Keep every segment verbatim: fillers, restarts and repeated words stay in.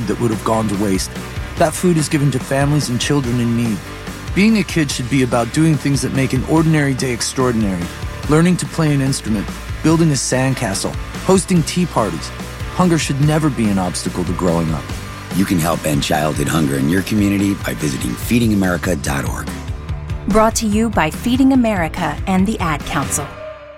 that would have gone to waste. That food is given to families and children in need. Being a kid should be about doing things that make an ordinary day extraordinary. Learning to play an instrument, building a sandcastle, hosting tea parties. Hunger should never be an obstacle to growing up. You can help end childhood hunger in your community by visiting feeding america dot org. Brought to you by Feeding America and the Ad Council.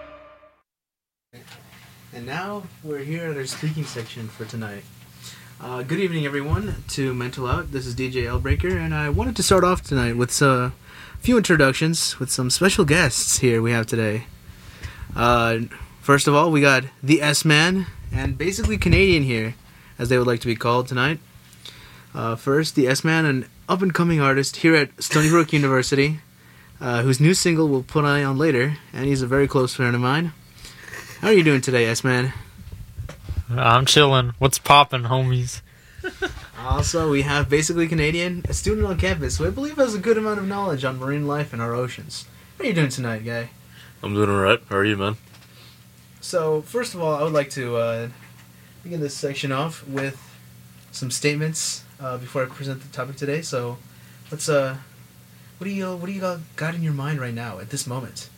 And now we're here at our speaking section for tonight. Uh, good evening, everyone, to Mental Out. This is D J Lbreaker, and I wanted to start off tonight with uh, a few introductions with some special guests here we have today. Uh, first of all, we got the S-Man, and basically Canadian here, as they would like to be called tonight. Uh, first, the S-Man, an up-and-coming artist here at Stony Brook University, uh, whose new single we'll put on later, and he's a very close friend of mine. How are you doing today, S-Man? I'm chilling. What's poppin', homies? Also, we have basically Canadian, a student on campus who I believe has a good amount of knowledge on marine life and our oceans. How are you doing tonight, guy? I'm doing alright. How are you, man? So, first of all, I would like to uh, begin this section off with some statements uh, before I present the topic today. So, let's. Uh, what do you what do you got, got in your mind right now at this moment?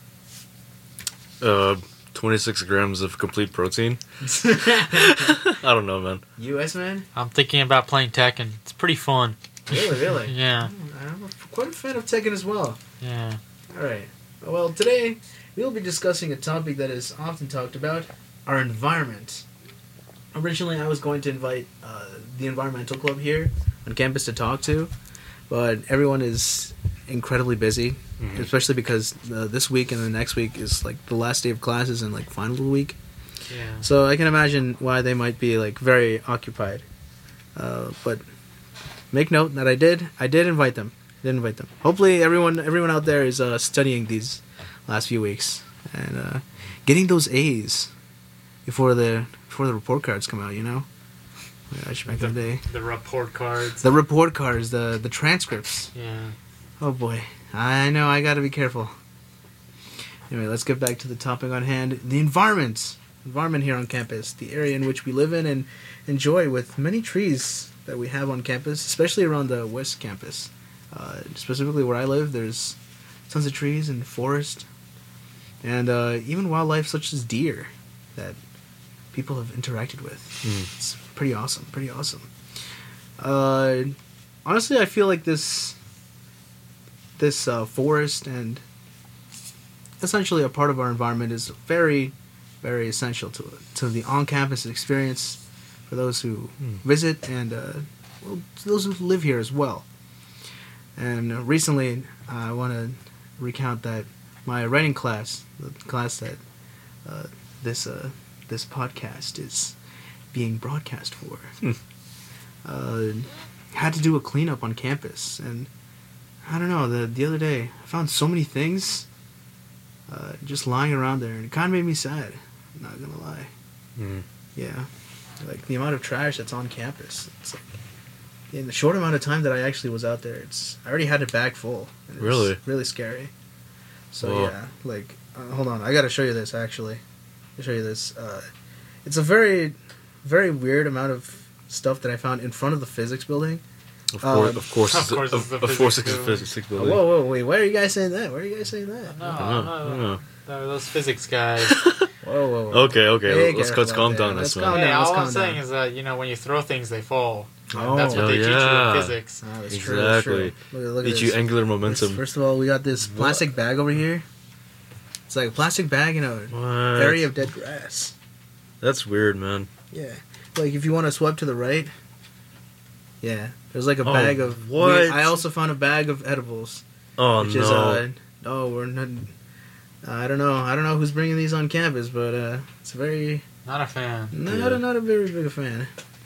Uh, twenty-six grams of complete protein. I don't know, man. U S man? I'm thinking about playing Tekken. It's pretty fun. Really, really? Yeah. I'm quite a fan of Tekken as well. Yeah. All right. Well, today we will be discussing a topic that is often talked about: our environment. Originally, I was going to invite uh, the environmental club here on campus to talk to, but everyone is incredibly busy, mm-hmm. especially because uh, this week and the next week is like the last day of classes and like final week. Yeah. So I can imagine why they might be like very occupied. Uh, but make note that I did I did invite them. I did invite them. Hopefully everyone everyone out there is uh, studying these last few weeks and uh, getting those A's before the before the report cards come out. You know. Gosh, back the, in the day. The report cards. The report cards. The the transcripts. Yeah. Oh boy, I know, I gotta be careful. Anyway, let's get back to the topic on hand. The environment. Environment here on campus. The area in which we live in and enjoy with many trees that we have on campus, especially around the West Campus. Uh, specifically where I live, there's tons of trees and forest. And uh, even wildlife such as deer that people have interacted with. Mm. It's pretty awesome, pretty awesome. Uh, honestly, I feel like this... This uh, forest and essentially a part of our environment is very, very essential to to the on-campus experience for those who mm. visit and uh, well, those who live here as well. And uh, recently, uh, I want to recount that my writing class, the class that uh, this uh, this podcast is being broadcast for, mm. uh, had to do a cleanup on campus and. I don't know, the the other day, I found so many things uh, just lying around there, and it kind of made me sad, I'm not gonna lie. Mm. Yeah, like the amount of trash that's on campus. It's like, in the short amount of time that I actually was out there, it's I already had a bag full. And it really? Was really scary. So Whoa. yeah, like, uh, hold on, I gotta show you this, actually. I'll show you this. Uh, it's a very, very weird amount of stuff that I found in front of the physics building. Of course, um, of course, of course, of, it's of course it's a physics building. Whoa, whoa, wait! Why are you guys saying that? Why are you guys saying that? No, I don't know. I don't know. no, those physics guys. Whoa, whoa, whoa! Okay, okay, Hey, let's, let's calm down. Let's This calm one. down. Hey, let's all calm I'm saying down. is that you know when you throw things, they fall. Oh. That's what Oh, they teach you yeah. in physics. Oh, that's true, that's Exactly. true. Look, look at Teach this. you angular momentum. First, first of all, we got this plastic bag over here. It's like a plastic bag in a What? area of dead grass. That's weird, man. Yeah, like if you want to swipe to the right. Yeah, there's like a Oh, bag of. what? we- I also found a bag of edibles. Oh which no! is uh, oh, we're not. I don't know. I don't know who's bringing these on campus, but uh, it's very. Not a fan. Not, Yeah. a, not a very big fan.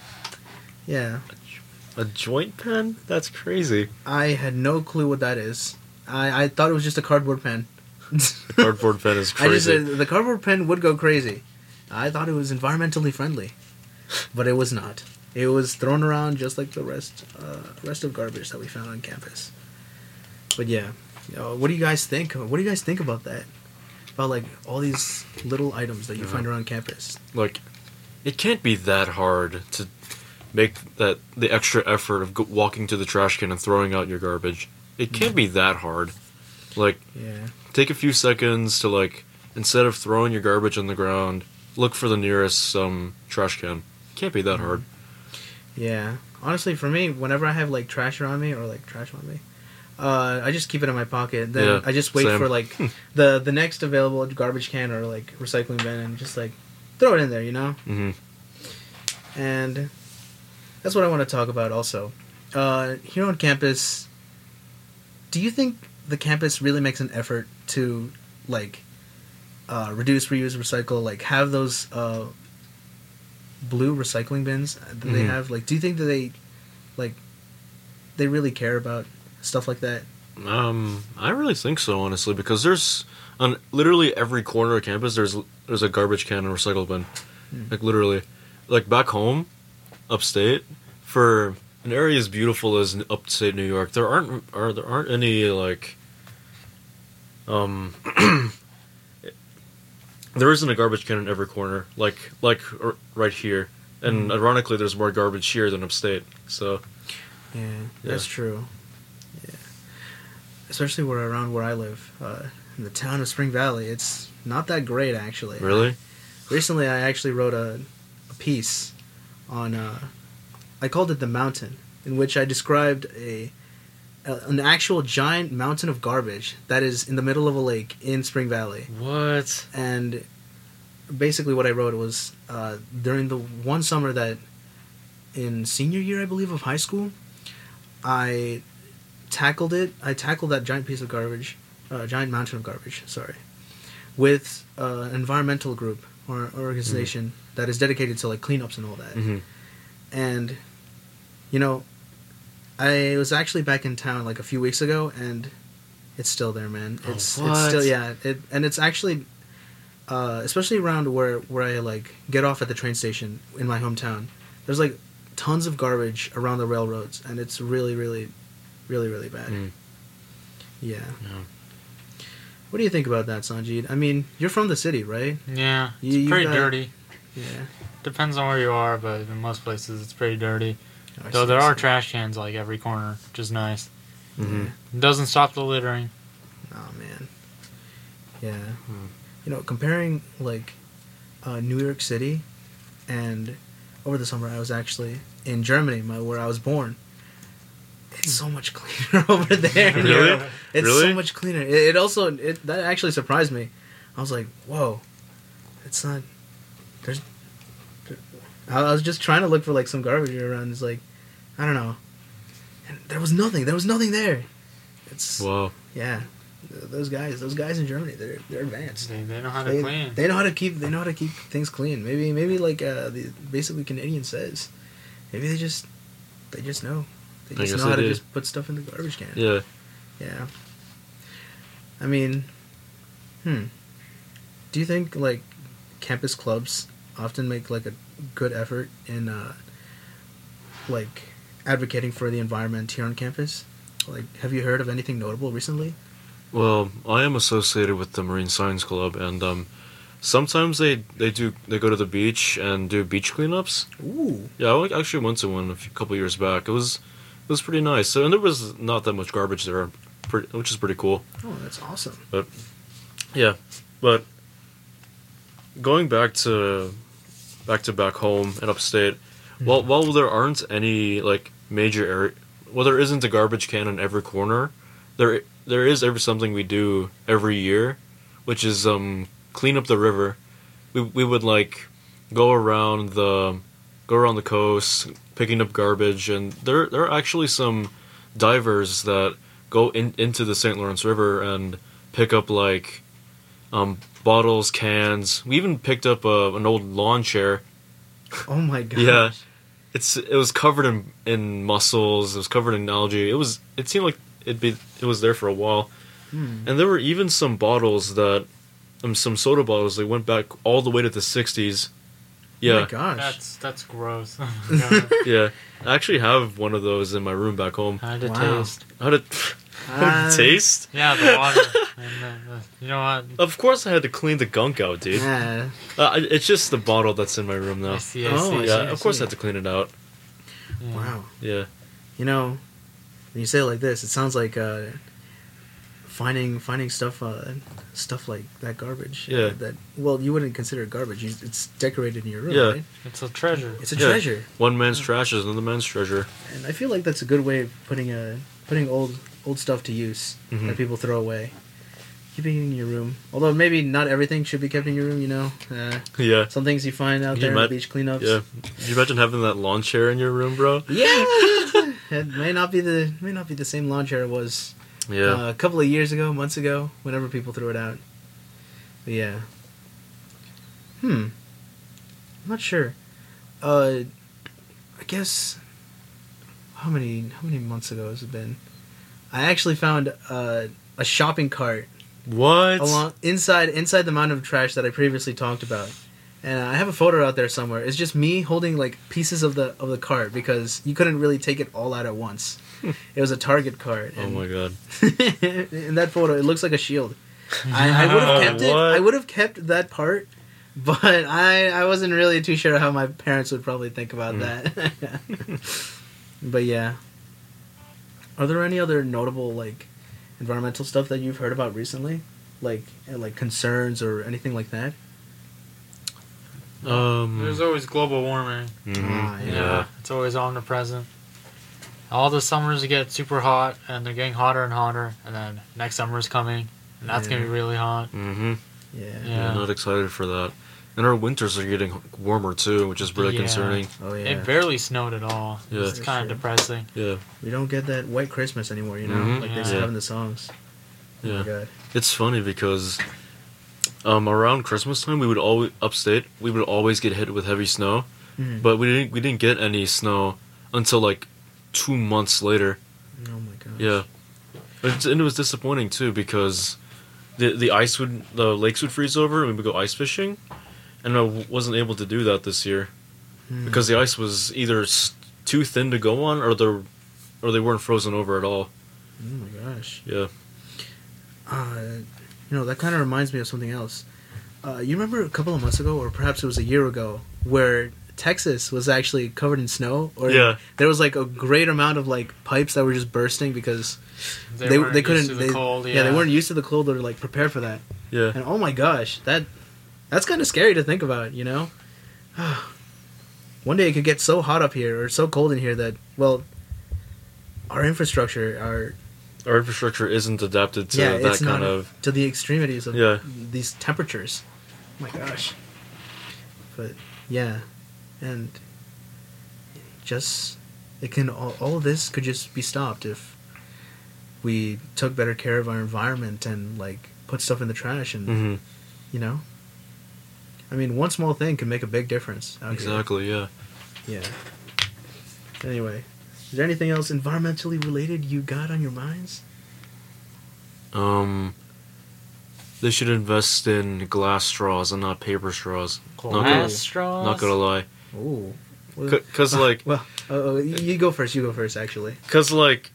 Yeah. A joint pen? That's crazy. I had no clue what that is. I, I thought it was just a cardboard pen. The cardboard pen is I just crazy. said the cardboard pen would go crazy. I thought it was environmentally friendly, but it was not. It was thrown around just like the rest uh, rest of garbage that we found on campus. But yeah, uh, what do you guys think? What do you guys think about that? About like all these little items that you Yeah. find around campus. Like, it can't be that hard to make that the extra effort of go- walking to the trash can and throwing out your garbage. It can't be that hard. Like, Yeah. take a few seconds to, like, instead of throwing your garbage on the ground, look for the nearest um, trash can. Can't be that hard. Yeah. Honestly, for me, whenever I have like trash around me or like trash on me, uh, I just keep it in my pocket. Then Yeah, I just wait same. for like the the next available garbage can or like recycling bin and just like throw it in there, you know. hmm And that's what I want to talk about also. Uh, here on campus, do you think the campus really makes an effort to like uh, reduce, reuse, recycle, like have those uh, blue recycling bins that they Mhm. have? Like, do you think that they like they really care about stuff like that? Um, I really think so, honestly, because there's on literally every corner of campus there's there's a garbage can and recycle bin, like literally, like back home, upstate, for an area as beautiful as upstate New York, there aren't are there aren't any like, um, there isn't a garbage can in every corner, like like r- right here, and ironically, there's more garbage here than upstate, so. Yeah, that's true. Yeah, especially where around where I live, uh, in the town of Spring Valley, it's not that great actually. Really? Recently, I actually wrote a, a piece on. Uh, I called it "The Mountain," in which I described a, a an actual giant mountain of garbage that is in the middle of a lake in Spring Valley. What? And basically, what I wrote was uh, during the one summer that in senior year, I believe, of high school, I tackled it. I tackled that giant piece of garbage, uh, giant mountain of garbage. Sorry, with uh, an environmental group or organization mm. that is dedicated to like cleanups and all that. Mm-hmm. And you know, I was actually back in town like a few weeks ago, and it's still there, man. It's oh, it's still yeah. It and it's actually, uh, especially around where where I like get off at the train station in my hometown. There's like tons of garbage around the railroads, and it's really, really, really, really bad. Mm. Yeah. Yeah. What do you think about that, Sanjeet? I mean, you're from the city, right? Yeah, it's You- you pretty got- dirty. Yeah. Depends on where you are, but in most places it's pretty dirty. I Though see, there I are see. trash cans like every corner, which is nice. Mm-hmm. It doesn't stop the littering. Oh man. Yeah. Hmm. You know, comparing like uh, New York City, and over the summer I was actually in Germany, my, where I was born. It's so much cleaner over there. Really? It's Really? so much cleaner. It, it also it that actually surprised me. I was like, whoa, it's not. There's. There, I I was just trying to look for like some garbage around. It's like, I don't know. And there was nothing. There was nothing there. It's Wow. yeah. Th- Those guys, those guys in Germany, they're they're advanced. They, they know how to They, clean. they know how to keep they know how to keep things clean. Maybe maybe like uh, the basically Canadian says. Maybe they just they just know. They I just guess know how they to do. just put stuff in the garbage can. Yeah. Yeah. I mean, hmm. Do you think like campus clubs often make like a good effort in uh, like advocating for the environment here on campus? Like, have you heard of anything notable recently? Well, I am associated with the Marine Science Club, and um, sometimes they, they do they go to the beach and do beach cleanups. Ooh. Yeah, I like- actually went to one a few, couple years back. It was it was pretty nice. So, and there was not that much garbage there, pretty, which is pretty cool. Oh, that's awesome. But yeah, but going back to back to back home and upstate, while while there aren't any like major area, well, there isn't a garbage can in every corner. There there is every something we do every year, which is um clean up the river. We we would like go around the go around the coast picking up garbage, and there there are actually some divers that go in, into the Saint Lawrence River and pick up like um, bottles, cans. We even picked up a, an old lawn chair. Oh my gosh. Yeah, it's it was covered in in mussels. It was covered in algae. It was it seemed like it'd be it was there for a while. Hmm. And there were even some bottles that um, some soda bottles. They went back all the way to the sixties. Oh Yeah, my gosh. That's that's gross. Oh my God. yeah. I actually have one of those in my room back home. How to Wow. taste? How did how Uh, did it taste? Yeah, the water. and the, the, you know what? Of course, I had to clean the gunk out, dude. Yeah. Uh, I- it's just the bottle that's in my room now. I see, I Oh, see. I Yeah, see, I of course see. I had to clean it out. Yeah. Wow. Yeah. You know, when you say it like this, it sounds like uh, finding finding stuff uh, stuff like that garbage. Yeah. Uh, that well, you wouldn't consider it garbage. You, it's decorated in your room, Yeah. right? It's a treasure. It's a Yeah. treasure, One man's trash is another man's treasure. and I feel like that's a good way of putting a putting old old stuff to use Mhm. that people throw away. Keeping it in your room, although maybe not everything should be kept in your room. You know, uh, Yeah. some things you find out You there in might- the beach cleanups. Yeah. Could you imagine having that lawn chair in your room, bro? Yeah, it may not be the may not be the same lawn chair it was Yeah. uh, a couple of years ago, months ago, whenever people threw it out. But yeah. Hmm. I'm not sure. Uh, I guess. How many how many months ago has it been? I actually found uh, a shopping cart what? along inside inside the mountain of trash that I previously talked about. And I have a photo out there somewhere. It's just me holding like pieces of the of the cart because you couldn't really take it all out at once. It was a Target cart. Oh and my god. in that photo, it looks like a shield. I, I would have kept it. What? I would have kept that part, but I I wasn't really too sure how my parents would probably think about Mm. that. But yeah, are there any other notable like environmental stuff that you've heard about recently, like uh, like concerns or anything like that? Um. There's always global warming. mhm, Ah, Yeah. yeah. It's always omnipresent. All the summers get super hot, and they're getting hotter and hotter, and then next summer's coming, and that's Yeah. gonna be really hot. Mm-hmm. Yeah. Yeah. I'm not excited for that. And our winters are getting warmer too, which is really Yeah. concerning. Oh yeah. It barely snowed at all. Yeah. It's kind of Sure. depressing. Yeah. We don't get that white Christmas anymore, you know, Mhm. like they Yeah. say Yeah. in the songs. Oh Yeah. my god. It's funny because um, around Christmas time, we would always upstate. We would always get hit with heavy snow, Mhm. but we didn't. We didn't get any snow until like two months later. Oh my god. Yeah, and, and it was disappointing too because the the ice would the lakes would freeze over and we would go ice fishing, and I w- wasn't able to do that this year Hmm. because the ice was either s- too thin to go on or the or they weren't frozen over at all. Oh my gosh. Yeah. Uh, you know, that kind of reminds me of something else. Uh, you remember a couple of months ago, or perhaps it was a year ago, where Texas was actually covered in snow? Or Yeah. there was like a great amount of like pipes that were just bursting because They, they weren't they used couldn't. to the they, cold, yeah. they weren't used to the cold or like prepared for that. Yeah. And oh my gosh, that that's kind of scary to think about. You know, one day it could get so hot up here or so cold in here that well, our infrastructure, our Our infrastructure isn't adapted to yeah, that it's kind not of. to the extremities of Yeah. these temperatures. Oh my gosh. But yeah, and just it can all, all of this could just be stopped if we took better care of our environment and like put stuff in the trash and hmm you know. I mean, one small thing can make a big difference. Out Exactly. Yeah. Here. Yeah. Anyway, is there anything else environmentally related you got on your minds? Um. They should invest in glass straws and not paper straws. Not gonna, Glass straws. not gonna lie, Oh. Well, cause like, well uh, you you go first. You go first. Actually. cause like,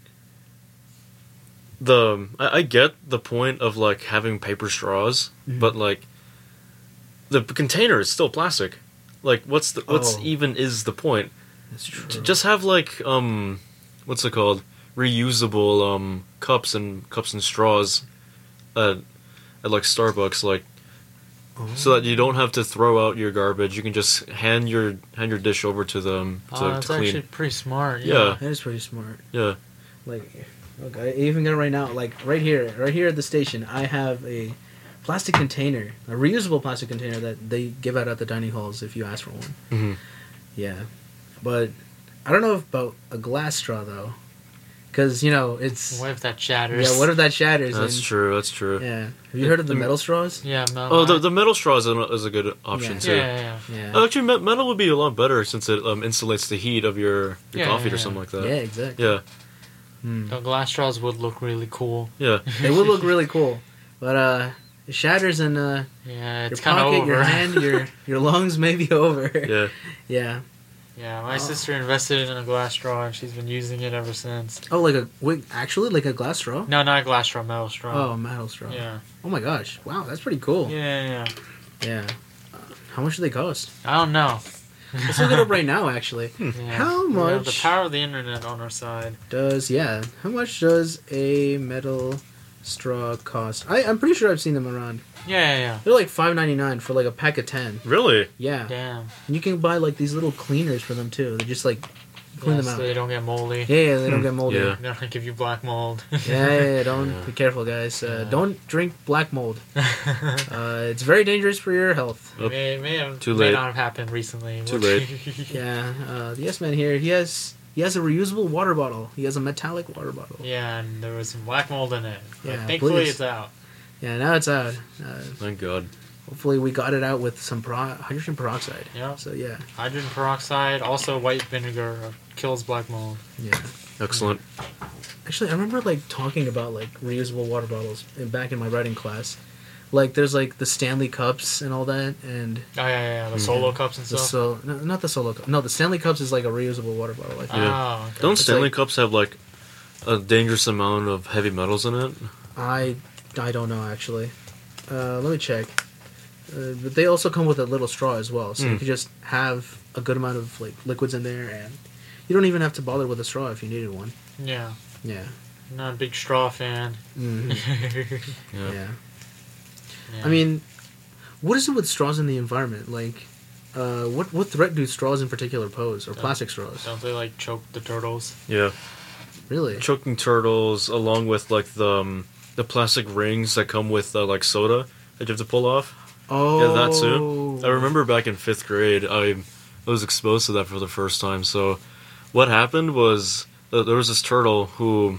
the I, I get the point of like having paper straws, Mhm. but like, the container is still plastic. Like, what's the what's Oh. even is the point? That's true. J- Just have like um, what's it called? Reusable um cups and cups and straws, at at like Starbucks, like. So that you don't have to throw out your garbage, you can just hand your hand your dish over to them to, Oh, to that's clean. actually pretty smart. Yeah. Yeah. That is pretty smart. Yeah, Like, look, I even got it right now. Like right here, right here at the station, I have a plastic container, a reusable plastic container that they give out at the dining halls if you ask for one. hmm Yeah, but I don't know about a glass straw though, because you know it's What if that shatters? yeah. What if that shatters? that's and, true. That's true. Yeah. Have you heard of the The- metal straws? Yeah. No, Oh, the the metal straw is a, is a good option Yeah. too. Yeah, yeah, yeah. Yeah. Oh, actually, me- metal would be a lot better since it um, insulates the heat of your, your Yeah, coffee yeah, or yeah. something like that. Yeah, exactly. Yeah, Hmm. The glass straws would look really cool. yeah. They would look really cool, but uh, it shatters in uh, Yeah, it's your kind of pocket, over. your hand, your your lungs may be over. Yeah. Yeah. Yeah, my Oh. sister invested in a glass straw and she's been using it ever since. Oh, like a wait, actually like a glass straw? No, not a glass straw, metal straw. Oh, a metal straw. Yeah. Oh my gosh! Wow, that's pretty cool. Yeah, yeah, yeah. Yeah. Uh, how much do they cost? I don't know. Let's look it up right now, actually. Yeah. How We have much the power of the internet on our side. does, yeah, how much does a metal straw cost? I, I'm pretty sure I've seen them around. Yeah, yeah, They're like five ninety-nine for like a pack of ten. Really? Yeah. yeah. Damn. And you can buy like these little cleaners for them too. They just like clean Yeah, them so out. they don't get moldy. Yeah, yeah, they don't get moldy. Yeah. They don't give you black mold. Yeah, yeah, yeah, don't Yeah. be careful, guys. Uh, Yeah. Don't drink black mold. Uh, it's very dangerous for your health. It may, may have Too may late. not have happened recently. Too Which- late. Yeah, uh, the yes man here. He has he has a reusable water bottle. He has a metallic water bottle. Yeah, and there was some black mold in it. But Yeah, thankfully please. it's out. Yeah, now it's out. Uh, Thank God. hopefully we got it out with some pro- hydrogen peroxide. Yeah. So yeah, Hydrogen peroxide, also white vinegar, uh, kills black mold. yeah. Excellent. Actually, I remember like talking about like reusable water bottles in, back in my writing class. Like there's like the Stanley cups and all that, and Oh yeah, yeah, yeah. the solo cups and the stuff. so no, not the solo cup. No, the Stanley cups is like a reusable water bottle. I think. Yeah. Oh, okay. Don't It's Stanley like- cups have like a dangerous amount of heavy metals in it? I I don't know actually. Uh, let me check. Uh, but they also come with a little straw as well, so you Mm. can just have a good amount of like liquids in there, and you don't even have to bother with a straw if you needed one. Yeah. Yeah. Not a big straw fan. Mhm. Yeah. Yeah. Yeah. I mean, what is it with straws in the environment? Like, uh, what what threat do straws in particular pose, or plastic straws? Don't they like choke the turtles? Yeah. Really? Choking turtles, along with like the um, the plastic rings that come with uh, like soda that you have to pull off. Oh. Yeah, that too. I remember back in fifth grade, I was exposed to that for the first time. So, what happened was uh, there was this turtle who,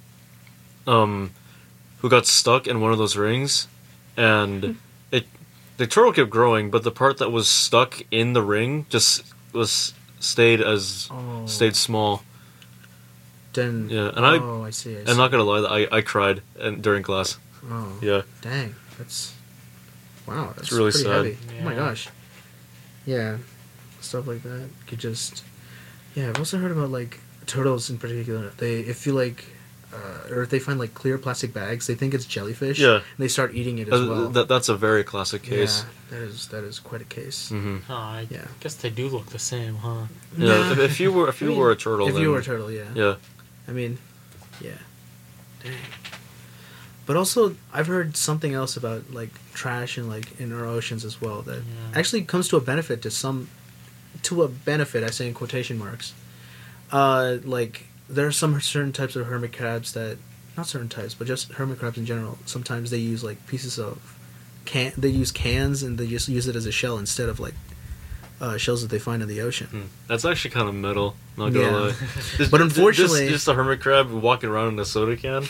um, who got stuck in one of those rings, and it the turtle kept growing, but the part that was stuck in the ring just was stayed as Oh. stayed small. Then. Yeah, and I- Oh, I see. I see. I'm not gonna lie, I I cried and, during class. Oh. Yeah, Dang. That's. Wow. That's really pretty sad. heavy. Oh my Yeah. gosh. Yeah. Stuff like that could just. Yeah, I've also heard about like turtles in particular. They if you like. Uh, or if they find like clear plastic bags, they think it's jellyfish. Yeah. And they start eating it as Uh, well. that that's a very classic case. Yeah, that is that is quite a case. hmm Oh, I Yeah. guess they do look the same, huh? Yeah, Nah. if, if you were if you I mean, were a turtle, If then, you were a turtle, yeah. yeah, I mean, yeah. Dang. But also, I've heard something else about like trash and like in our oceans as well that Yeah. actually comes to a benefit to some, to a benefit. I say in quotation marks. Uh, like there are some certain types of hermit crabs that, not certain types, but just hermit crabs in general. Sometimes they use like pieces of can. They use cans and they just use it as a shell instead of like uh, shells that they find in the ocean. Hmm. That's actually kind of metal. Not gonna Yeah. lie. Just- But unfortunately- just, just a hermit crab walking around in a soda can.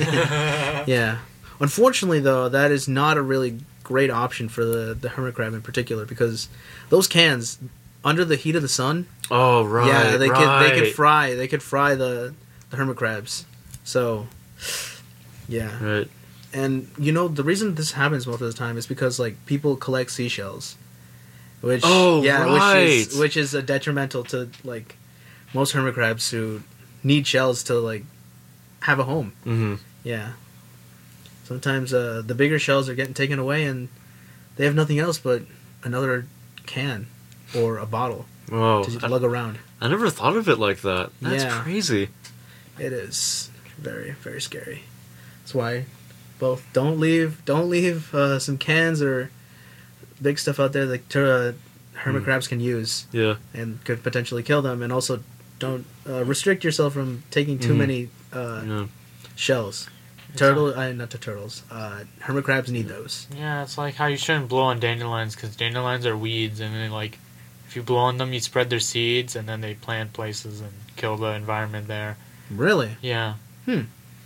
Yeah. Unfortunately, though, that is not a really great option for the, the hermit crab in particular because those cans, under the heat of the sun, Oh right, yeah, they right. could they could fry they could fry the, the hermit crabs. So, yeah. Right. And you know the reason this happens most of the time is because like people collect seashells, which Oh, yeah, which is right. which is a detrimental to like most hermit crabs who need shells to like have a home. Mm-hmm. Yeah. Sometimes uh, the bigger shells are getting taken away and they have nothing else but another can or a bottle Oh, to I, lug around. I never thought of it like that. That's Yeah. crazy. It is very very scary. That's why both don't leave don't leave uh, some cans or big stuff out there that uh, hermit Mm. crabs can use Yeah. and could potentially kill them. And also don't uh, restrict yourself from taking too Mhm. many uh, Yeah. shells. Turtle, uh, not the turtles. Uh, hermit crabs need those. Yeah, it's like how you shouldn't blow on dandelions because dandelions are weeds, and then like if you blow on them, you spread their seeds, and then they plant places and kill the environment there. Really? Yeah, Hmm.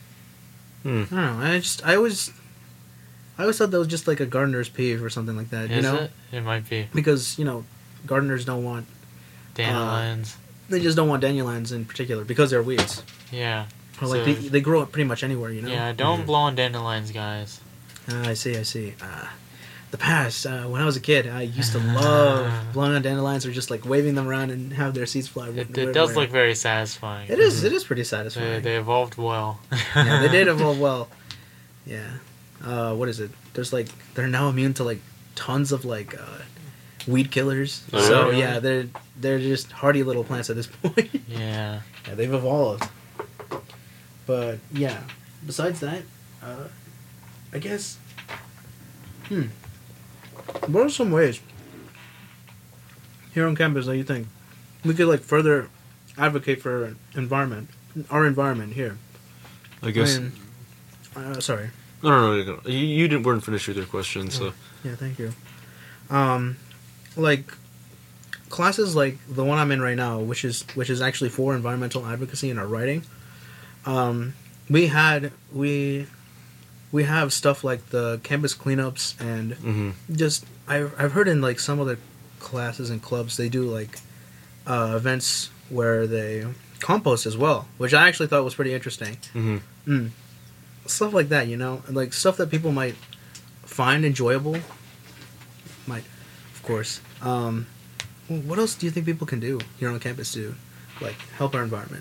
I don't know. I just I always I always thought that was just like a gardener's peeve or something like that. is you know, it? It might be because you know gardeners don't want dandelions. they just don't want dandelions in particular because they're weeds. yeah, Or like So- they, they grow up pretty much anywhere. You know. yeah. Don't blow on dandelions, guys. Ah, I see. I see. Uh, the past uh, when I was a kid, I used to love blowing on dandelions or just like waving them around and have their seeds fly. It, everywhere. it does look very satisfying. It is. It is pretty They, satisfying. they evolved well. Yeah, they did evolve well. Yeah. Uh, what is it? There's like they're now immune to like tons of like uh, weed killers. Oh, so really? yeah, they're they're just hardy little plants at this point. Yeah. Yeah, they've evolved. But yeah, besides that, uh, I guess. Hmm. What are some ways here on campus that you think we could like further advocate for environment, our environment here? I guess. I mean, uh, sorry. No, no, no, no. You, you didn't weren't finished with your question, so. Yeah, thank you. Um, like classes like the one I'm in right now, which is which is actually for environmental advocacy in our writing. Um, we had we we have stuff like the campus cleanups and Mm-hmm. just I've I've heard in like some other classes and clubs they do like uh, events where they compost as well, which I actually thought was pretty interesting. Mm-hmm. Mm. Stuff like that, you know, and like stuff that people might find enjoyable. Might, of course. Um, what else do you think people can do here on campus to, like, help our environment?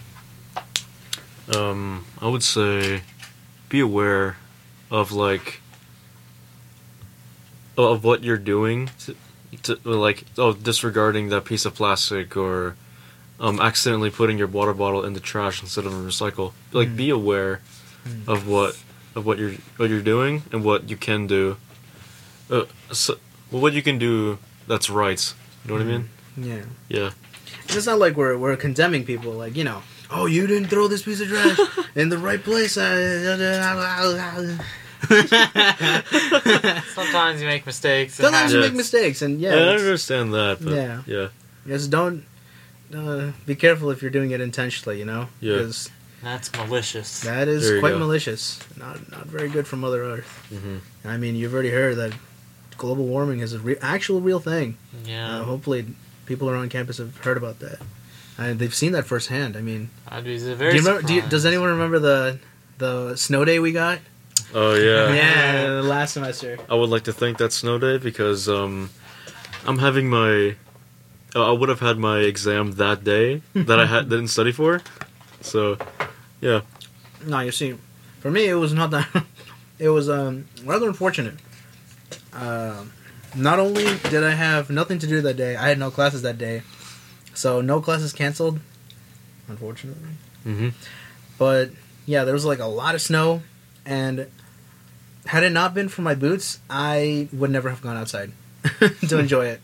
Um, I would say, be aware of like of what you're doing, to, to like oh disregarding that piece of plastic or um accidentally putting your water bottle in the trash instead of a recycle. Like, Mm. be aware Mm. of what of what you're what you're doing and what you can do. Uh, so, well, what you can do that's right. You know what I mean? Yeah. Yeah. It's not like we're we're condemning people, like, you know, oh, you didn't throw this piece of trash in the right place. Sometimes you make mistakes. and Sometimes you Yeah. make mistakes, and yeah, I it's- understand that, but Yeah. yeah. just don't uh, be careful if you're doing it intentionally, you know, Yeah. because That's malicious. that is There you quite go. malicious, not not very good for Mother Earth. Mm-hmm. I mean, you've already heard that global warming is a re- actual real thing. Yeah. Uh, hopefully, people around campus have heard about that, and they've seen that firsthand. I mean, I'd be do very you remember, do you, surprised. does anyone remember the the snow day we got? Oh yeah. Yeah, last semester. I would like to thank that snow day because um, I'm having my. Uh, I would have had my exam that day that I had didn't study for, so yeah. No, you see, for me, it was not that. It was um, rather unfortunate. Um, not only did I have nothing to do that day, I had no classes that day, so no classes canceled, unfortunately. Mm-hmm. But yeah, there was like a lot of snow, and had it not been for my boots, I would never have gone outside to enjoy it.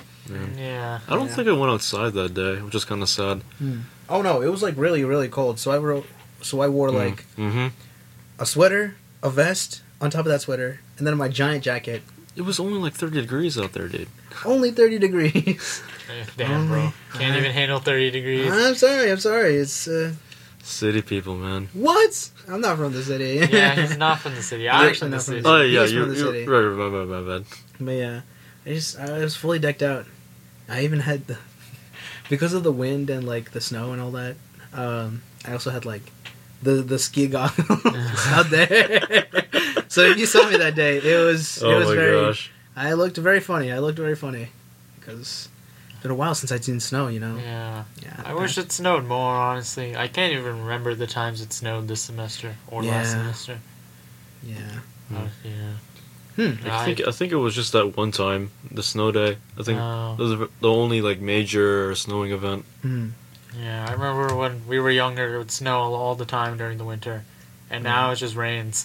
Yeah. I don't Yeah. think I went outside that day, which is kind of sad. Oh no, it was like really, really cold. So I wrote, so I wore like Mm-hmm. a sweater, a vest on top of that sweater, and then my giant jacket. It was only like thirty degrees out there, dude. Only thirty degrees. Eh, Damn, bro. Only- Can't I- even handle thirty degrees. I'm sorry, I'm sorry. It's uh, City people, man. what? I'm not from the city. Yeah, he's not from the city. He's I'm actually from the not from city. the Oh He yeah, is from you're, the you're city. right. right, right, right, right, right. But yeah, I just I was fully decked out. I even had the because of the wind and like the snow and all that. Um, I also had like the the ski goggles out there. So if you saw me that day, it was it Oh was my very. gosh. I looked very funny. I looked very funny because it's been a while since I'd seen snow. You know. Yeah. Yeah. I wish it snowed more, honestly. I can't even remember the times it snowed this semester or last Yeah. semester. Yeah. Uh, yeah. Hmm. I think I think it was just that one time, the snow day. I think Oh. that was the only like major snowing event. Hmm. Yeah, I remember when we were younger, it would snow all the time during the winter. And now it just rains.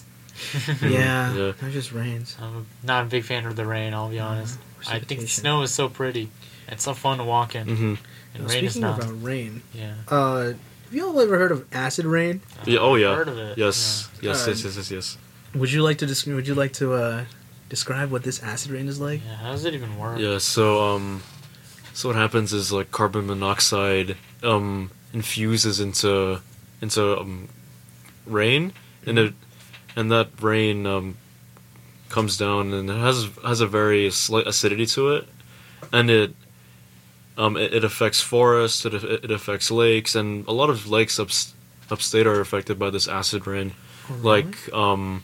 Yeah. Yeah. It just rains. I'm not a big fan of the rain, I'll be honest. I think the Precipitation. snow is so pretty. It's so fun to walk in. Mm-hmm. And Well, rain is speaking not. about rain, Yeah. uh, have you all ever heard of acid rain? Yeah. Oh yeah. Heard of it. Yes. Yes. Uh, Yes. Yes. Yes. Yes. Would you like to desc- Would you like to uh, describe what this acid rain is like? Yeah. How does it even work? Yeah. So um, so what happens is like carbon monoxide um infuses into into um, rain, and it and that rain um comes down and it has has a very slight acidity to it, and it um it, it affects forests, it it affects lakes, and a lot of lakes ups, upstate are affected by this acid rain. Oh, really? Like um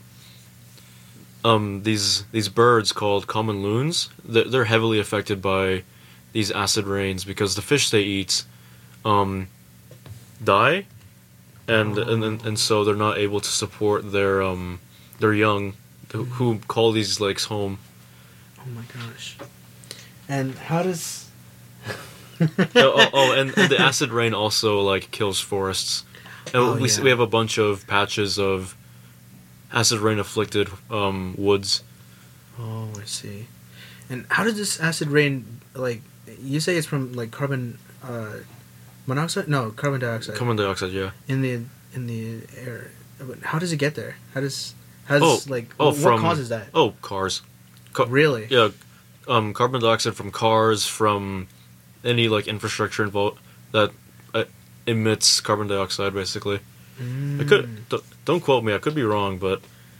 um these these birds called common loons, they're, they're heavily affected by these acid rains because the fish they eat um die, and and, and and so they're not able to support their um their young who, who call these lakes home. Oh my gosh. And how does? oh, oh, oh and, and the acid rain also like kills forests. And Oh, we yeah. we have a bunch of patches of acid rain afflicted um, woods. Oh, I see. And how did this acid rain, like, you say it's from like carbon uh, monoxide? No, carbon dioxide. Carbon dioxide, yeah. in the in the air. But how does it get there? How does how does Oh, like oh, what from causes that? Oh, cars. Ca- Really? Yeah, um, carbon dioxide from cars, from any like infrastructure involved that uh, emits carbon dioxide, basically. Mm. I could d- don't quote me. I could be wrong, but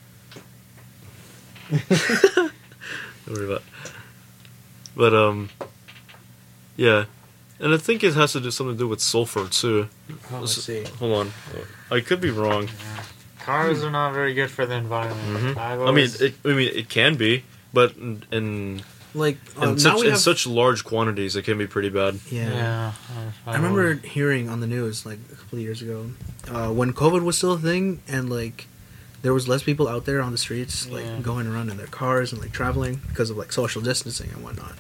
don't worry about. But um, yeah, and I think it has to do something to do with sulfur too. Oh, I Let's- see. Hold on, I could be wrong. Cars are not very good for the environment. Mhm. I've I mean, always, it, I mean, it can be, but in in, Like uh, in now such we in have, such large quantities, it can be pretty bad. yeah. yeah. I've I remember hearing on the news like a couple of years ago, uh, when COVID was still a thing, and like there was less people out there on the streets, like Yeah. going around in their cars and like traveling because of like social distancing and whatnot.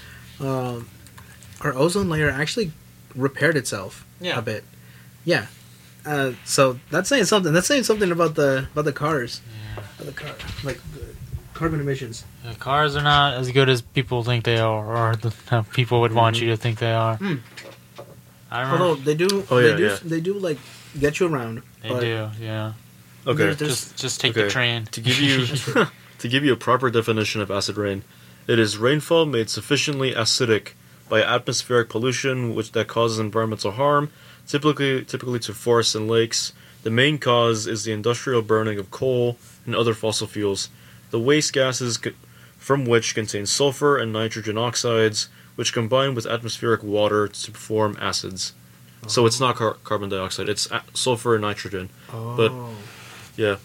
Um, our ozone layer actually repaired itself Yeah. a bit. Yeah. Uh, so that's saying something. That's saying something about the about the cars, Yeah. about the car, like the carbon emissions. Yeah, cars are not as good as people think they are, or the, uh, people would want you to think they are. Hmm. I remember Although they do, Oh, they yeah, do, yeah. they do like get you around. they but do. Yeah, Okay, There's- there's- just just take okay. the train. To give you to give you a proper definition of acid rain, it is rainfall made sufficiently acidic by atmospheric pollution which that causes environmental harm, typically typically to forests and lakes. The main cause is the industrial burning of coal and other fossil fuels. The waste gases co- from which contain sulfur and nitrogen oxides, which combine with atmospheric water to form acids. So it's not car- carbon dioxide; it's a- sulfur and nitrogen. Oh. But- Yeah.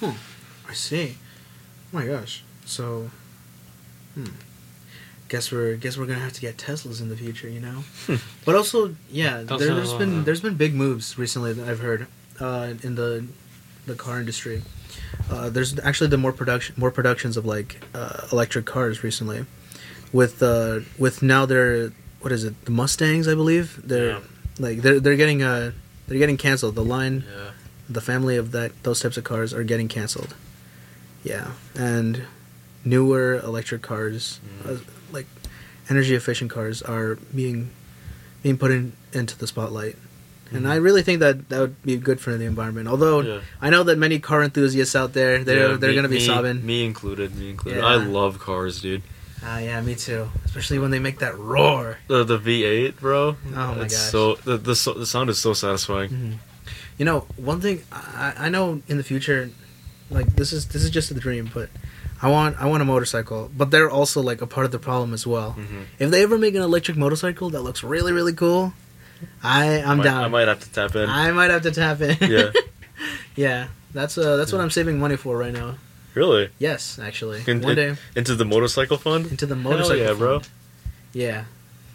I see. Oh my gosh. So, hmm. Guess we're guess we're gonna have to get Teslas in the future, you know. But also, yeah, Those there, are, there's been uh, there's been big moves recently that I've heard uh, in the the car industry. Uh, there's actually the more production more productions of like uh, electric cars recently, with uh, with now they're what is it the Mustangs I believe they're Yeah. like they're they're getting uh they're getting canceled. The line Yeah. the family of that those types of cars are getting canceled. Yeah, and newer electric cars, uh, like energy efficient cars, are being being put in, into the spotlight. And I really think that that would be good for the environment. Although Yeah. I know that many car enthusiasts out there, they're Yeah, they're me- gonna be me, sobbing. Me included. Me included. Yeah. I love cars, dude. Ah, yeah, me too. Especially when they make that roar. The the V eight, bro. Oh my it's gosh. So the the so- the sound is so satisfying. Mhm. You know, one thing I, I know in the future, like this is this is just a dream, but I want I want a motorcycle. But they're also like a part of the problem as well. Mhm. If they ever make an electric motorcycle that looks really really cool, I I'm might, down. I might have to tap in. I might have to tap in. Yeah. Yeah, that's uh that's what I'm saving money for right now. Really? Yes, actually, In- one in- day Into the motorcycle fund? into the Hell motorcycle. yeah, bro. fund. Yeah.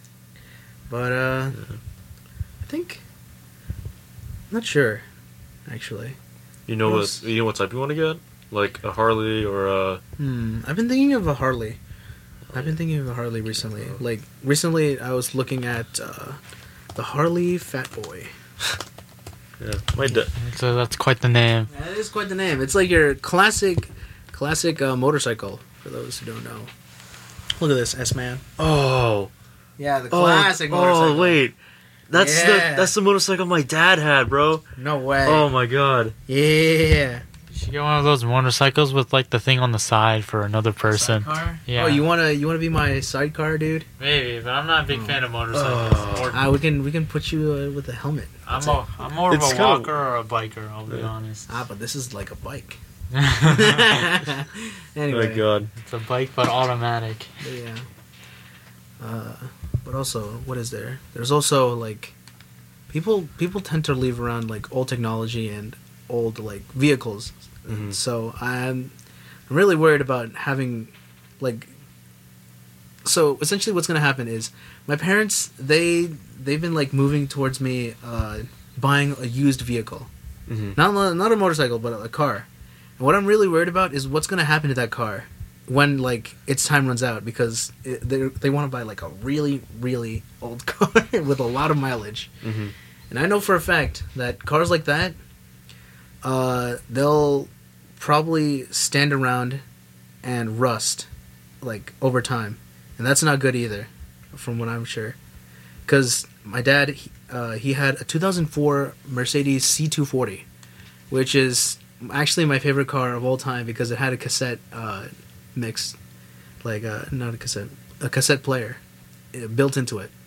But uh, I think. Not sure, actually. You know What what? else? You know what type you want to get? Like a Harley or a. Hmm. I've been thinking of a Harley. I've been thinking of a Harley recently. Like recently, I was looking at uh, the Harley Fat Boy. Yeah. My da- So that's quite the name. That is quite the name. It's like your classic, classic uh, motorcycle. For those who don't know, look at this S man. Oh. Yeah, the Oh, classic motorcycle. Oh wait. That's Yeah. the that's the motorcycle my dad had, bro. No way. Oh my god. Yeah. You should get one of those motorcycles with like the thing on the side for another person. Sidecar? Yeah. Oh, you wanna you wanna be my sidecar, dude? Maybe, but I'm not a big fan of motorcycles. Oh. Or- Ah, we can we can put you uh, with a helmet. I'm, That's a, it. I'm more of It's a kinda- walker or a biker, I'll be Yeah. honest. Ah, but this is like a bike. Oh Anyway. my god. It's a bike, but automatic. But yeah. Uh, but also, what is there? There's also like people people tend to leave around like old technology and old like vehicles. Mhm. So I'm I'm really worried about having like. So essentially, what's gonna happen is my parents they they've been like moving towards me uh, buying a used vehicle, hmm not not a motorcycle but a car. And what I'm really worried about is what's gonna happen to that car when like its time runs out because it, they they want to buy like a really really old car with a lot of mileage. Mm-hmm. And I know for a fact that cars like that, uh, they'll probably stand around and rust like over time, and that's not good either, from what I'm sure. Because my dad, he, uh, he had a two thousand four Mercedes C two forty, which is actually my favorite car of all time because it had a cassette uh, mix, like uh, not a cassette, a cassette player uh, built into it.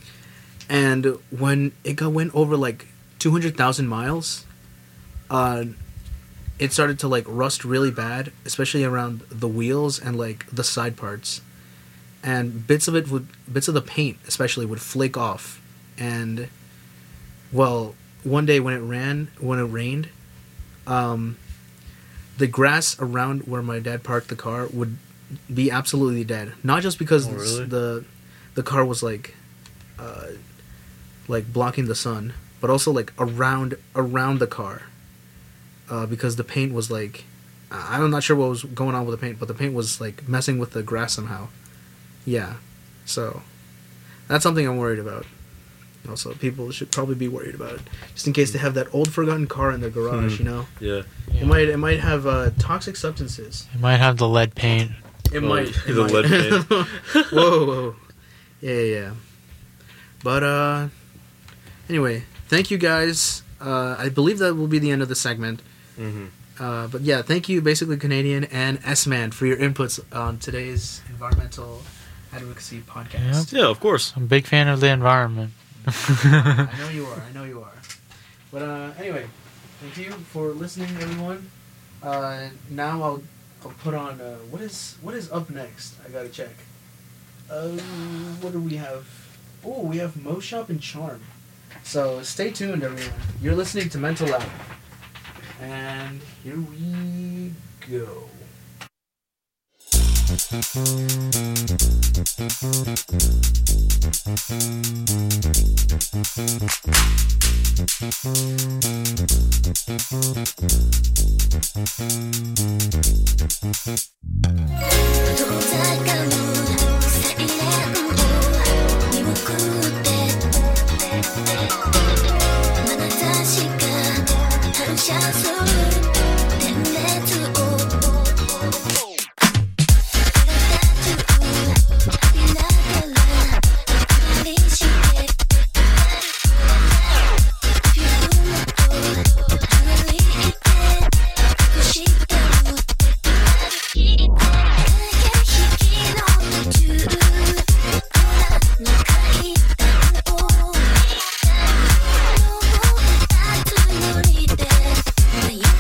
And when it got went over like two hundred thousand miles, uh, it started to like rust really bad, especially around the wheels and like the side parts. And bits of it would, bits of the paint especially would flake off. And, well, one day when it ran, when it rained, um, the grass around where my dad parked the car would be absolutely dead. Not just because Oh, really? the the car was like, uh, like blocking the sun, but also like around around the car, uh, because the paint was like, I'm not sure what was going on with the paint, but the paint was like messing with the grass somehow. Yeah, so that's something I'm worried about. Also, people should probably be worried about it, just in case they have that old forgotten car in their garage. Mhm. You know, Yeah. Yeah. it might it might have uh, toxic substances. It might have the lead paint. It Oh, might. It the might. lead paint. whoa, whoa, yeah, yeah, yeah. But uh, anyway, thank you guys. Uh, I believe that will be the end of the segment. Mm-hmm. Uh, but yeah, thank you, Basically Canadian and S-Man, for your inputs on today's environmental advocacy podcast. Yeah, of course. I'm a big fan of the environment. I know you are. I know you are. But uh, anyway, thank you for listening, everyone. Uh, now I'll I'll put on uh, what is what is up next. I gotta check. Uh, what do we have? Oh, we have Mo Shop and Charm. So stay tuned, everyone. You're listening to Mental Lab, and here we go. Yeah.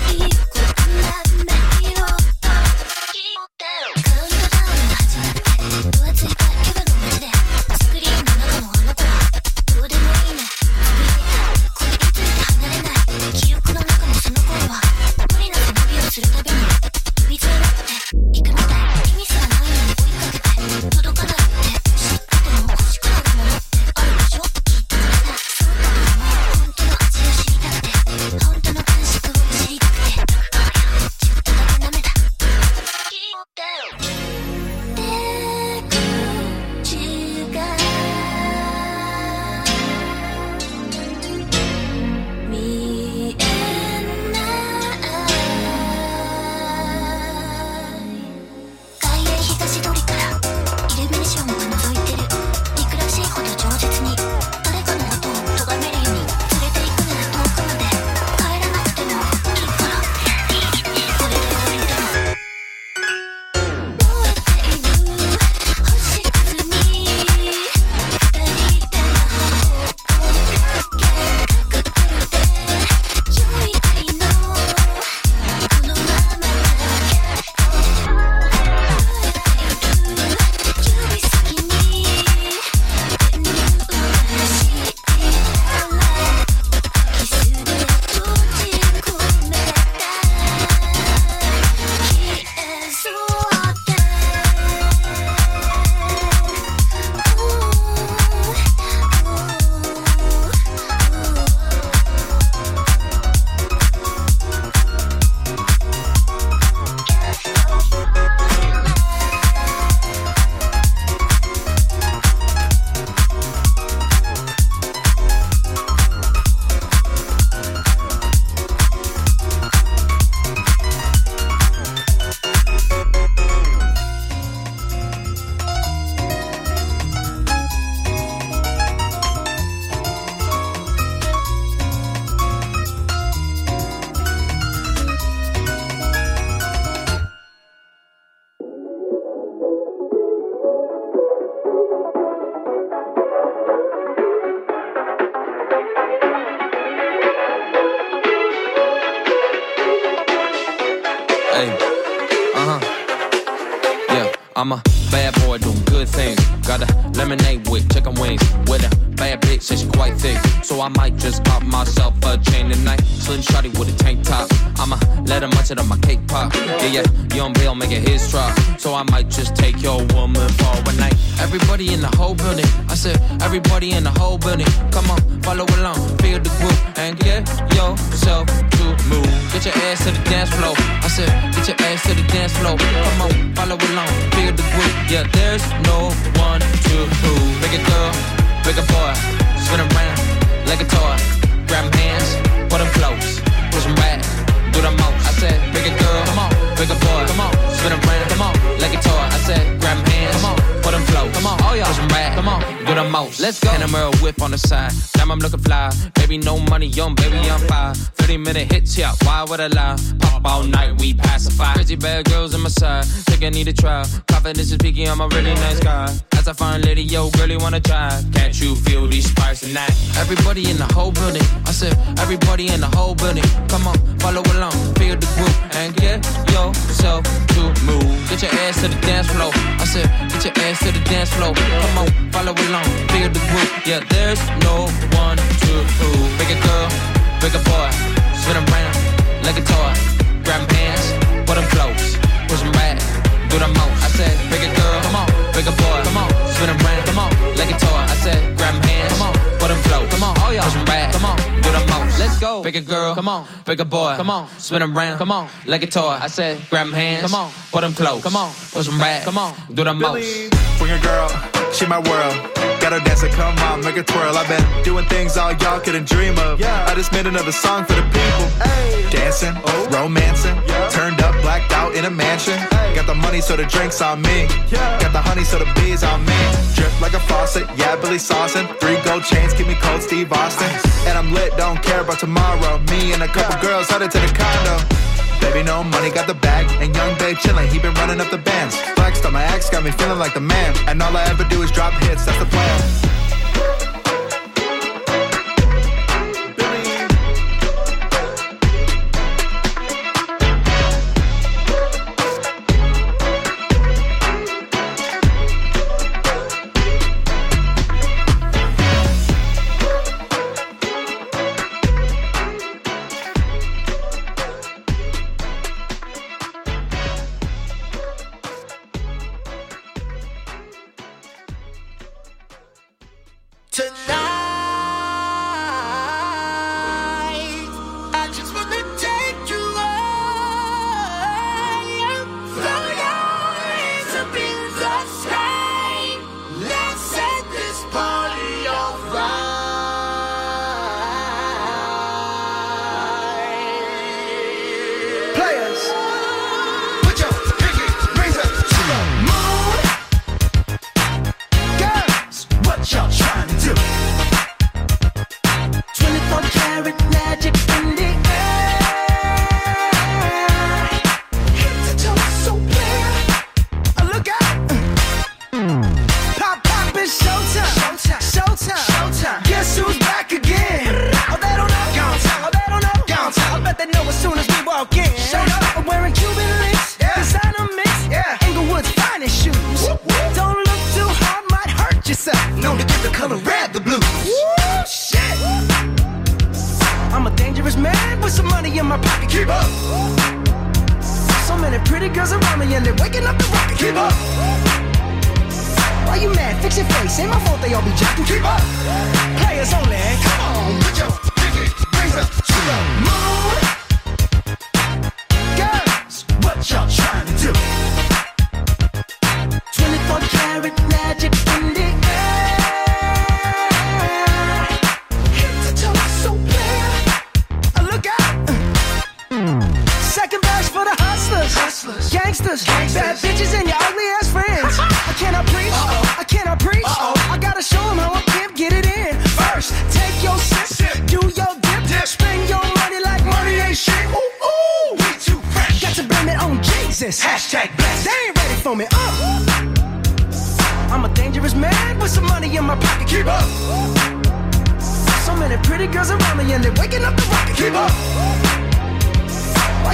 I'm a bad boy doing good things. Got a lemonade with chicken wings. With a bad bitch, say she quite thick. So I might just pop myself a chain tonight. Slim shawty with a tank top. I'ma let her munch it on my cake pop. Yeah, yeah, Young Bill making his drop. So I might just take your woman for one night. Everybody in the whole building. I said, everybody in the whole building. Come on, follow along, feel the group, and get yourself to move. Get your ass to the dance floor. I said, get your ass to the dance floor. Come on, follow along, feel the group. Yeah, there's no one to prove. Big a girl, big a boy, spin around like a toy. Grab hands, put them close, push them back, do the most. I said, big a girl, come on, big a boy, come on, spin around, come on, like a toy. I said, grab hands, come on, put them close, come on, oh yeah, push them back, come on, do the most. Let's go. And a Merle whip on the side, damn I'm looking fly. Baby, no money, young baby, I'm fine. thirty minute hits, yeah, why would I lie? Pop all night, we pacify. Crazy bad girls on my side, think I need a try. Confidence is peaky, I'm a really nice guy. As I find lady, yo, girlie wanna try. Can't you feel these sparks tonight? Everybody in the whole building. I said, everybody in the whole building. Come on, follow along, feel the group, and get yourself to move. Get your ass to the dance floor. I said, get your ass to the dance floor. Come on, follow along, feel the group. Yeah, there's no one to prove. Big a girl, big a boy, spin around like a toy. Grab hands, put them close, push them back, do the most. I said, big a girl, come on, big a boy, come on, spin around, come on, like a toy. I said, grab hands, come on, put them close, come on, oh yeah, push them back, come on, do the most. Let's go, big a girl, come on, big a boy, come on, spin around, come on, like a toy. I said, grab hands, come on, put them close, come on, push them back, come on, do the most. Bring a girl, she my world. Got her dancing, come on, make her twirl. I've been doing things all y'all couldn't dream of. Yeah. I just made another song for the people. Ay. Dancing, oh. romancing, yeah. Turned up, blacked out in a mansion. Ay. Got the money, so the drinks on me. Yeah. Got the honey, so the bees on me. Drip like a faucet, yeah, Billy Saucin'. Three gold chains, keep me cold, Steve Austin. Ice. And I'm lit, don't care about tomorrow. Me and a couple yeah. girls headed to the condo. Baby, no money, got the bag. And young babe chillin', he been running up the bands. Flexed on my ex, got me feeling like the man. And all I ever do is drop hits, that's the plan.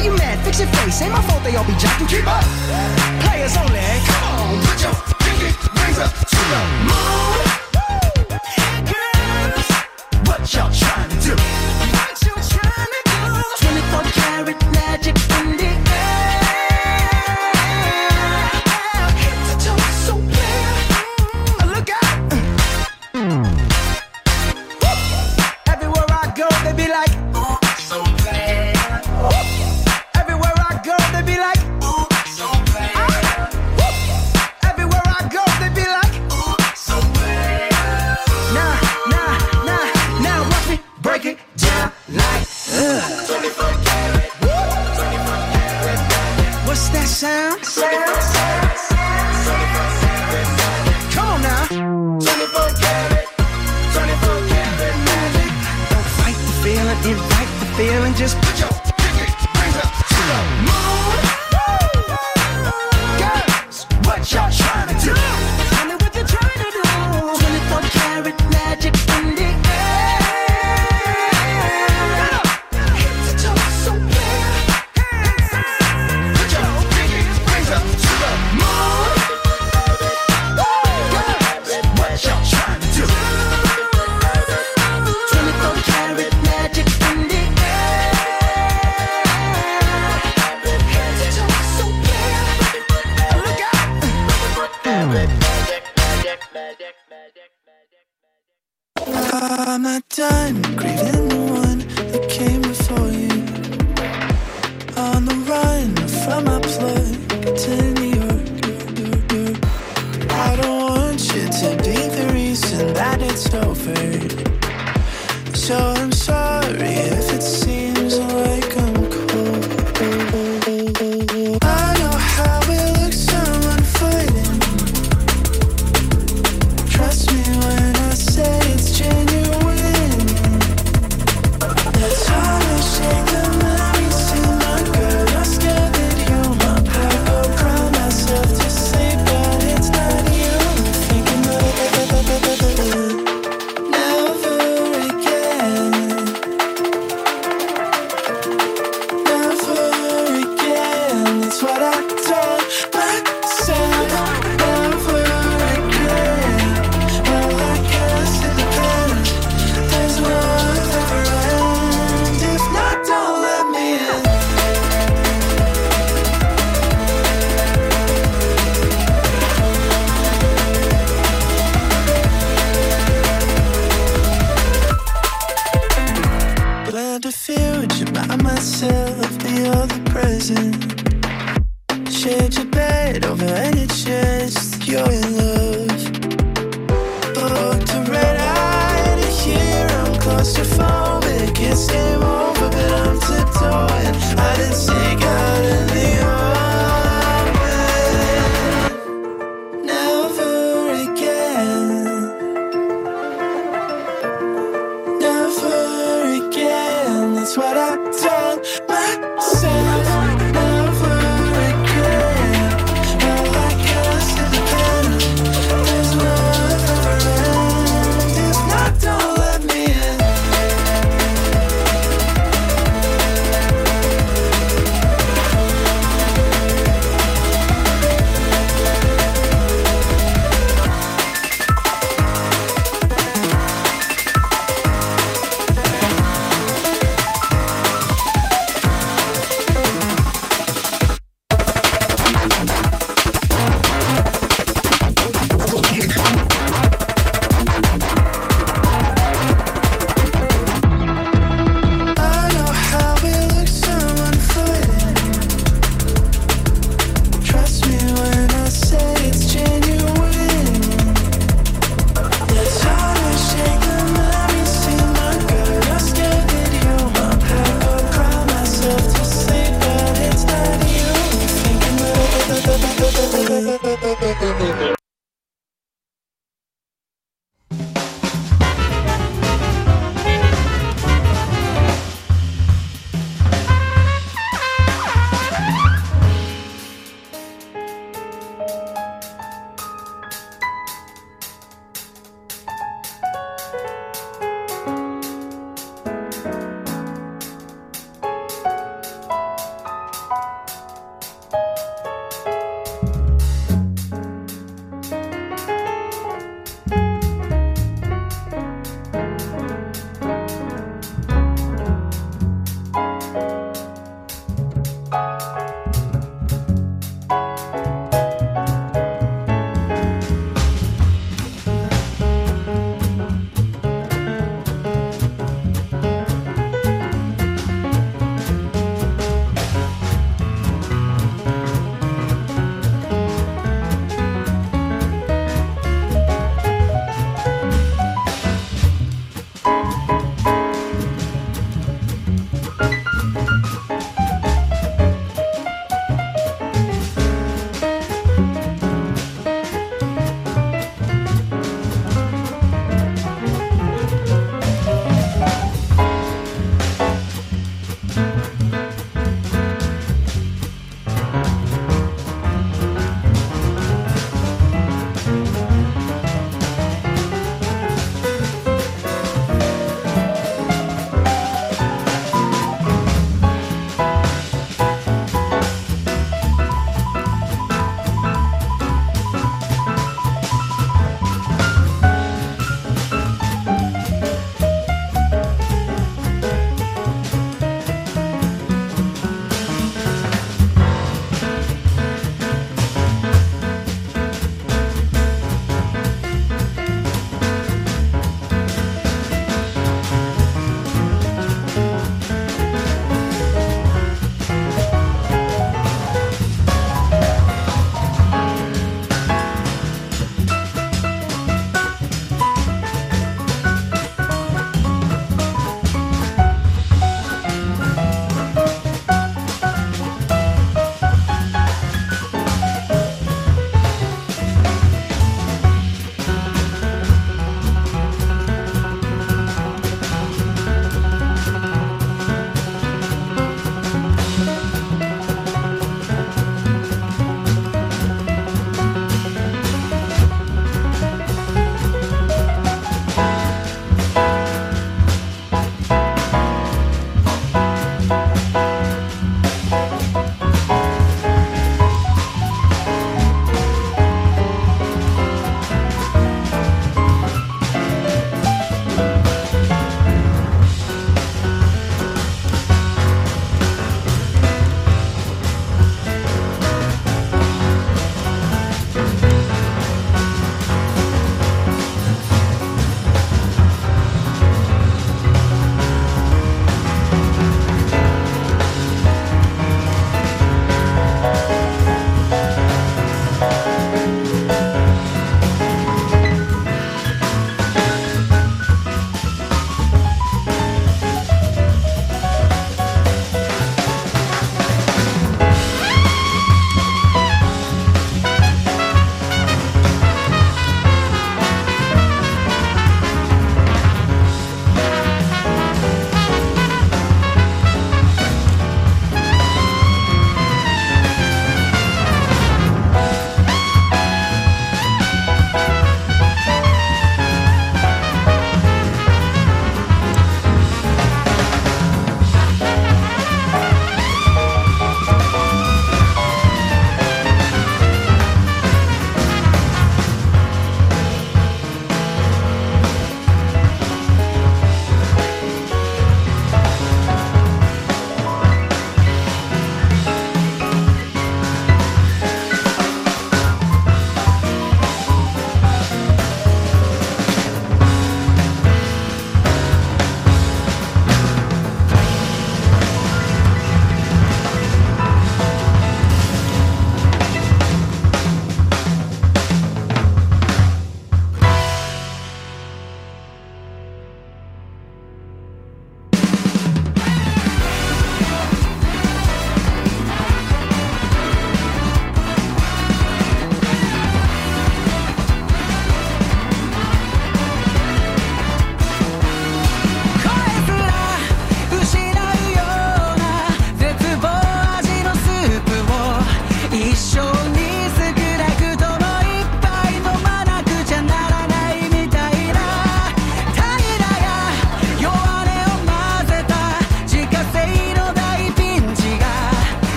you mad? Fix your face. Ain't my fault they all be jocking. Keep up. Players only. Come on, put your pinky rings up to the moon. Hey girls, what y'all trying to do? What you trying to do? twenty-four karat magic in the air. Head to toe so clear. Mm, look out. Mm. Everywhere I go, they be like, ooh, so bad. Everywhere I go, they be like, ooh, so bad. Ah, everywhere I go, they be like, ooh, so bad. Nah, nah, nah, now watch me break it down like, ugh. twenty-four karat, twenty-four karat. What's that sound? Sound, sound, sound. Come on now. twenty-four karat, twenty-four karat magic. Don't fight the feeling, invite the feeling. Just put your pinky rings up to the moon. Girls, what y'all trying to do? Tell me what you're trying to do. twenty-four karat magic in the air. Head to toe so clear. Put your pinky rings up to the moon. Girls, what y'all trying to do? twenty-four karat magic in the air. Head to toe so clear. Look out. I'm not done grieving the one that came before you. On the run from my plug to New York. I don't want you to be the reason that it's over. So I'm sorry if it seems like I'm cold. I know how it looks, someone fighting. Trust me when I say it's genuine. Let's all shake the memories to my girl. I'm scared that you might break. I'll cry myself to sleep, but it's not you. Thinking of never again. Never again. That's what I told myself. Never again. Well, I guess it depends. There's no other end. If not, don't let me in. Blend a future by myself, the other present. Shade your bed over any chest, you're in love. Booked a red eye to hear I'm claustrophobic. It's game over, but I'm tiptoeing. I didn't sneak out in the open. Never again. Never again. That's what I told myself. Never again. Well, I guess it depends. There's no other end. If not, don't let me in.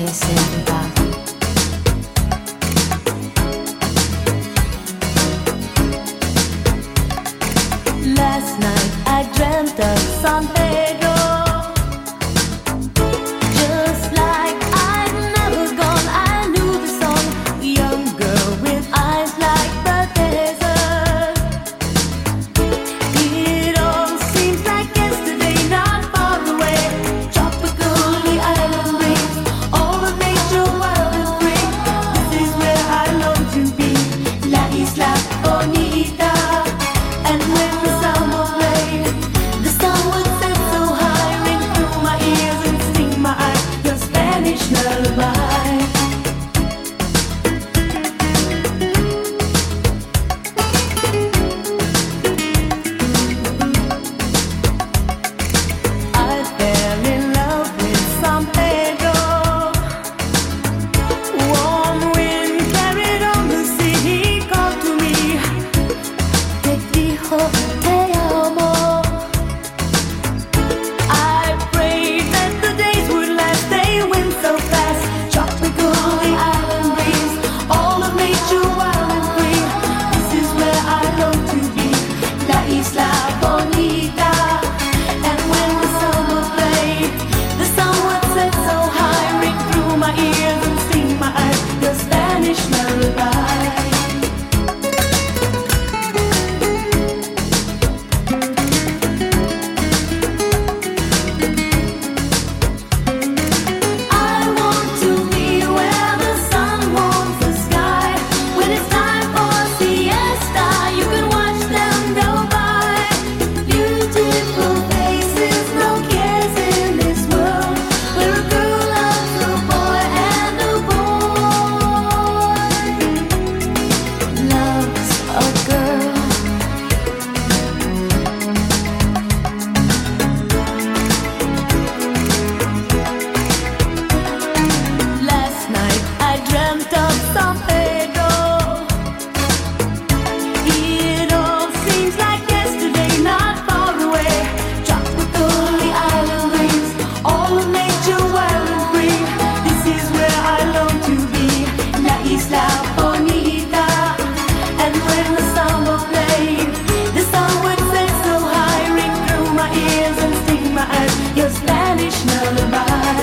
nadie se va. Last night I dreamt of San Pedro, just like I'd never gone. I knew the song, young girl with eyes like the desert. It all seems like yesterday, not far away. Tropical, the island breeze, all of nature wild and free. This is where I long to be, La Isla Bonita. And when the summer played, the sun would set so high, ring through my ears and sting my eyes, your Spanish lullaby. I fell in love with San Pedro. Warm wind carried on the sea, he called to me. Te dijo te amo. I prayed that the days would last, they went so fast. Tropical, the island breeze, all of nature wild and free. This is where I long to be, La Isla Bonita. And when the summer played, the sun would set so high, ring through my ears and sting my eyes, your Spanish lullaby. I want to be where the sun warms the sky. When it's time for siesta, you can watch them go by. Beautiful faces, no cares in this world, where a girl loves a boy and a boy loves a girl. Last night I dreamt of San Pedro. It all seems like yesterday, not far away. Tropical, the island breeze, all of nature wild and free. This is where I long to be, La Isla Bonita. And when the summer played, the sun would set so high, ring through my ears and sting my eyes, your Spanish lullaby.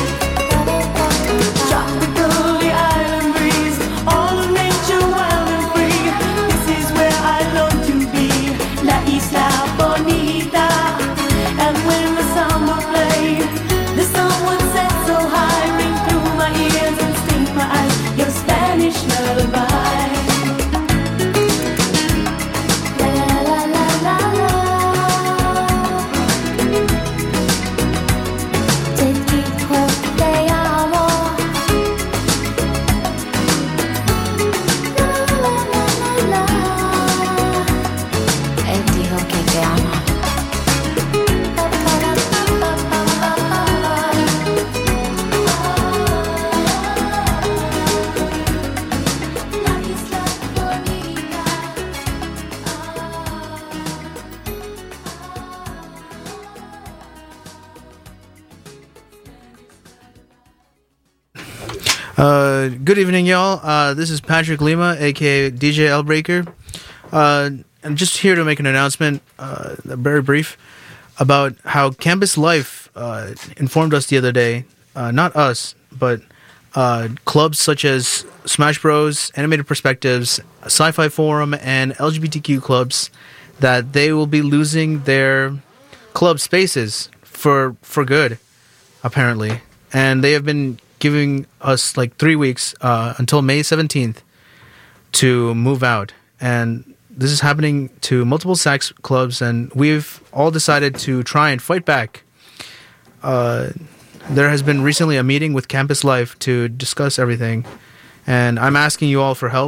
Tropical, the island breeze, all of nature wild and free. This is where I long to be, La Isla Bonita. And when the summer played, the sun would set so high, ring through my ears and sting my eyes, your Spanish lullaby. La la la la la. Te dijo te amo. La la la la la. Él dijo que te ama. La Isla Bonita. Uh, good evening, y'all. Uh, this is Patrick Lima, aka D J L-Breaker. Uh, I'm just here to make an announcement, uh, very brief, about how Campus Life uh, informed us the other day, uh, not us, but uh, clubs such as Smash Bros, Animated Perspectives, Sci-Fi Forum, and L G B T Q clubs, that they will be losing their club spaces for for good, apparently. And they have been giving us like three weeks uh, until May seventeenth to move out. And this is happening to multiple sax clubs, and we've all decided to try and fight back. Uh, there has been recently a meeting with Campus Life to discuss everything, and I'm asking you all for help.